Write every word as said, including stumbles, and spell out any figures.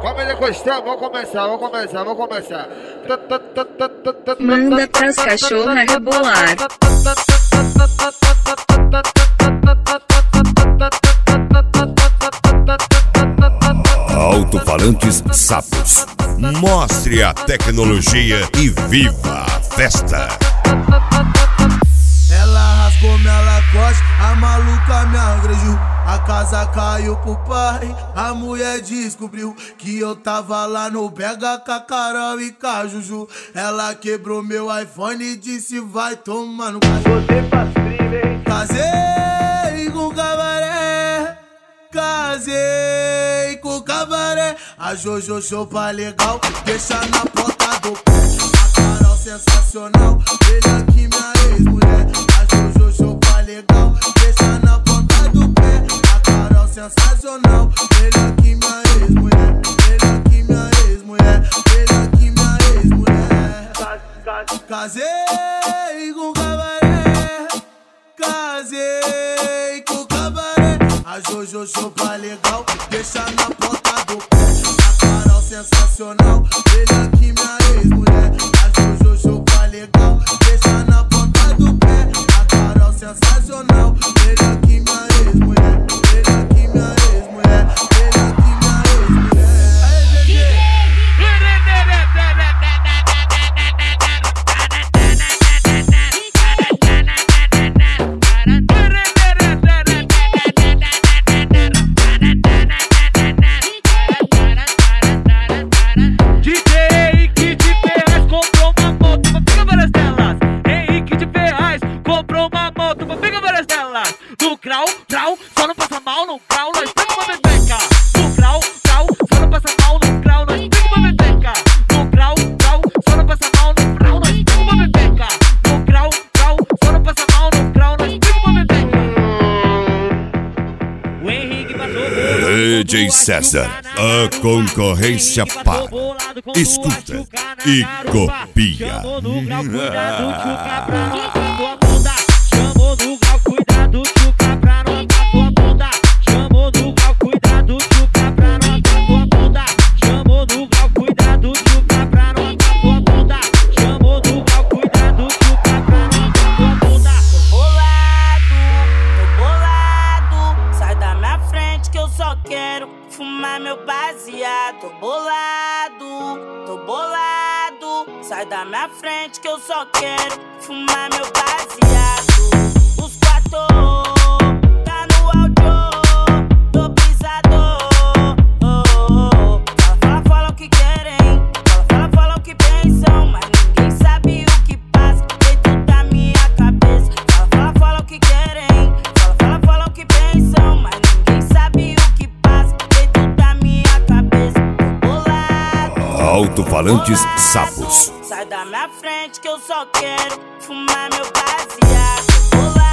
Come de costão, vou começar, vou começar, vou começar. Manda pras cachorra rebolar. Alto-falantes Sapos. Mostre a tecnologia e viva a festa. Ela rasgou minha Lacoste, a maluca me agrediu. A casa caiu pro pai, a mulher descobriu que eu tava lá no Bega com a Carol e com a Juju. Ela quebrou meu iPhone e disse vai tomar no cachorro. Casei com o cabaré, casei com o cabaré. A Jojo chopa legal, deixa na porta do pé. A Carol sensacional, ele aqui minha ex-mulher. A Jojo chopa legal, deixa na porta do pé. A Carol sensacional, ele aqui minha ex-mulher. Ele aqui minha ex-mulher, ele aqui minha ex-mulher. Casei com o cabaré, casei com o cabaré. A Jojo chopa legal, deixa na porta do pé. A Carol sensacional, ele aqui minha ex-mulher. A Jojo chopa legal, deixa na ponta do pé. A Carol sensacional, ele aqui minha ex-mulher. Ele aqui minha ex-mulher, ele aqui minha ex-mulher. Aí, G G. Grau, grau, só não passa mal no grau, nós pega uma bebeca. No grau, grau, só não passa mal no grau, nós pega uma bebeca. No grau, grau, só não passa mal no grau, nós pega uma bebeca. No grau, grau, só não passa mal no grau, nós pega uma bebeca. O Henrique passou D J César, a concorrência para. Escuta e copia. Chamou no grau, cuidado, tchuca pra não matar tua bunda. Chamou no grau, cuidado, tchuca pra não matar tua bunda. Chamou no grau, cuidado, tchuca pra não matar tua bunda. Chamou no grau, cuidado, tchuca pra não matar tua bunda. Chamou no grau, cuidado, tchuca pra não matar tua bunda. Tô bolado, tô bolado. Sai da minha frente que eu só quero fumar meu baseado. Tô bolado, tô bolado. Sai da minha frente que eu só quero fumar meu baseado. Os quatro tá no áudio, tô pisador. Oh, oh, oh. Fala, fala, fala o que querem. Fala, fala, fala o que pensam. Mas ninguém sabe o que passa dentro da minha cabeça. Fala, fala, fala o que querem. Fala, fala, fala o que pensam. Mas ninguém sabe o que passa dentro da minha cabeça. Tô bolado. Alto-falantes Sapos. Sai da minha frente que eu só quero fumar meu baseado. Tô bolado.